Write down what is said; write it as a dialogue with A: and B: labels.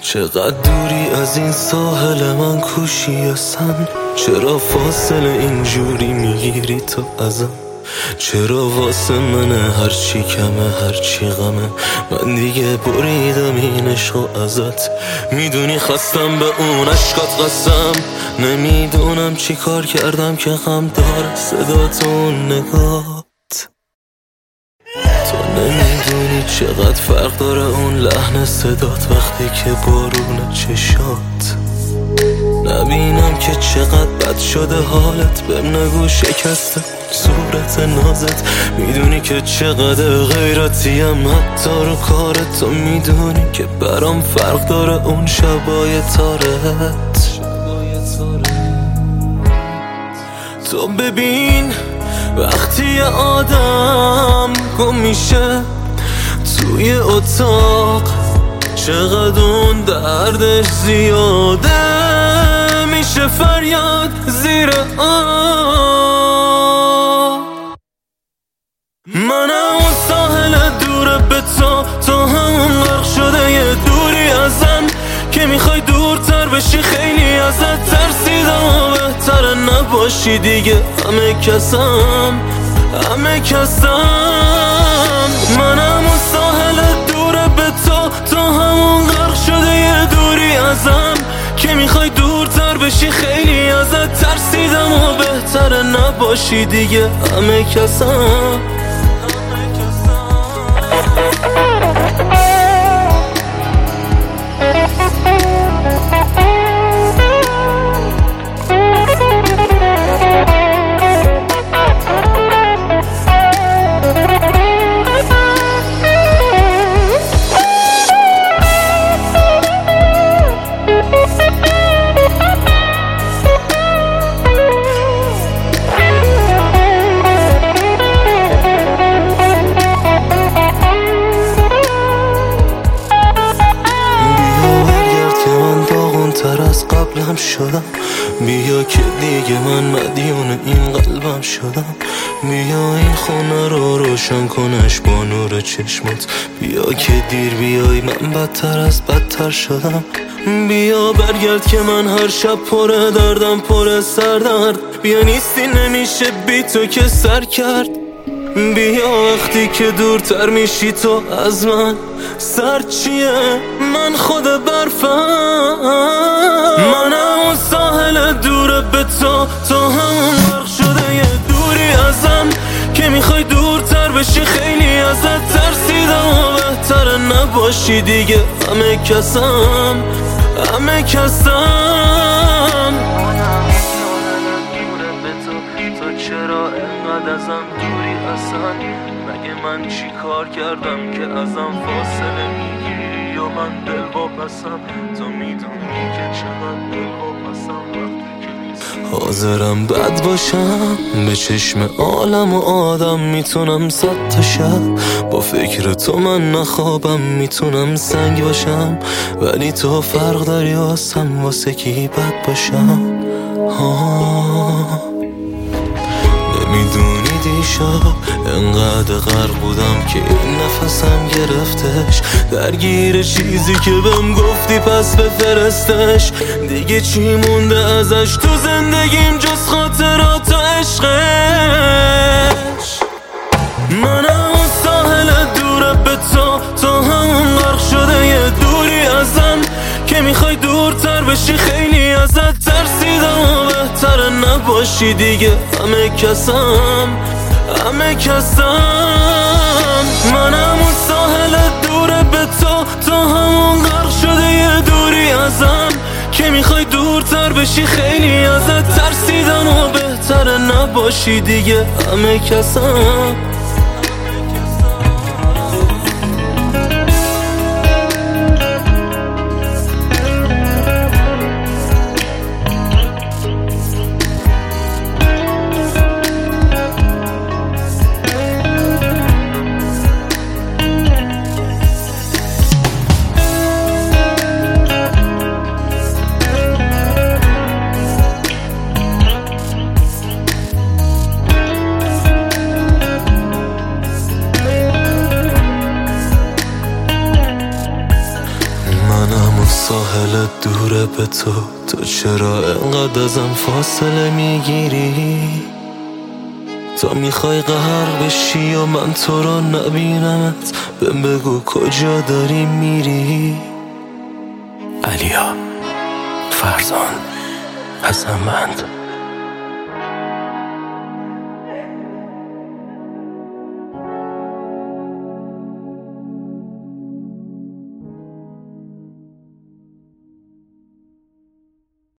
A: چقدر دوری از این ساحل من کوشی اصلا؟ چرا فاصله اینجوری میگیری تو ازم؟ چرا واسه منه هرچی کمه هرچی غمه؟ من دیگه بریدم این عشقو ازت. میدونی خستم به اون عشقات قسم. نمیدونم چی کار کردم که غم داره صدات اون نگات. تو نمیدونی چقدر فرق داره اون لحن صدات وقتی که بارونه چشات. نبینم که چقدر بد شده حالت، بهم نگو شکسته صورت نازت. میدونی که چقدر غیرتیم حتی رو کارت. تو میدونی که برام فرق داره اون شبای تارت. تو ببین وقتی آدم گم میشه توی اتاق، چقدر اون دردش زیاده میشه فریاد زیر آب. منم اون ساحل دوره به تو همون غرق شده یه دوری ازم که میخوای دورتر بشی. خیلی ازت ترسیدم و بهتره نباشی دیگه. همه کسم منم اون ساحل دوره به تو همون غرق شده یه دوری ازم که میخوای دورتر بشی. خیلی ازت ترسیدم و بهتره نباشی دیگه. همه کسم از قبلم شدم. بیا که دیگه من مدیون این قلبم شدم. بیا این خونه رو روشن کنش با نور چشمات. بیا که دیر بیای من بدتر از بدتر شدم. بیا برگرد که من هر شب پر دردم پر سردرد. بیا نیستی نمیشه بی تو که سر کرد. بیا وقتی که دورتر میشی تو از من. سر چیه من خود برفم. منم اون ساحل دوره به تو همون غرق شده یه دوری ازم که میخوای دورتر بشی. خیلی ازت ترسیدم و بهتره نباشی دیگه. همه کسم تو چرا انقدر ازم دوری اصلا؟ مگه من چی کار کردم که ازم فاصله میگیری یا من دل واپسم؟ تو میدونی که چقدر دل واپسم وقتی که نیستی. حاضرم بد باشم به چشم عالم و آدم. میتونم 100 تا شب با فکر تو من نخوابم. میتونم سنگ باشم ولی تو فرق داری واسم. واسه کی بد باشم؟ نمیدونی دیشب انقدر غرق بودم که این نفسم گرفتش. درگیر چیزی که بهم گفتی پس بفرستش. دیگه چی مونده ازش تو زندگیم جز خاطرات و عشقش؟ منم اون ساحل دوره به تو همون غرق شده یه دوری ازم که میخوای دورتر بشی. خیلی ازت ترسیدم و بهتره نباشی دیگه. همه کسم منم اون ساحل دوره به تو همون غرق شده یه دوری ازم که میخوای دورتر بشی. خیلی ازت ترسیدم و بهتره نباشی دیگه. همه کسم دوره به تو چرا انقدر ازم فاصله میگیری؟ تا میخوای قهر بشی یا من تو رو نبینمت، بهم بگو کجا داری میری؟ علیا، فرزان، حسن‌مند.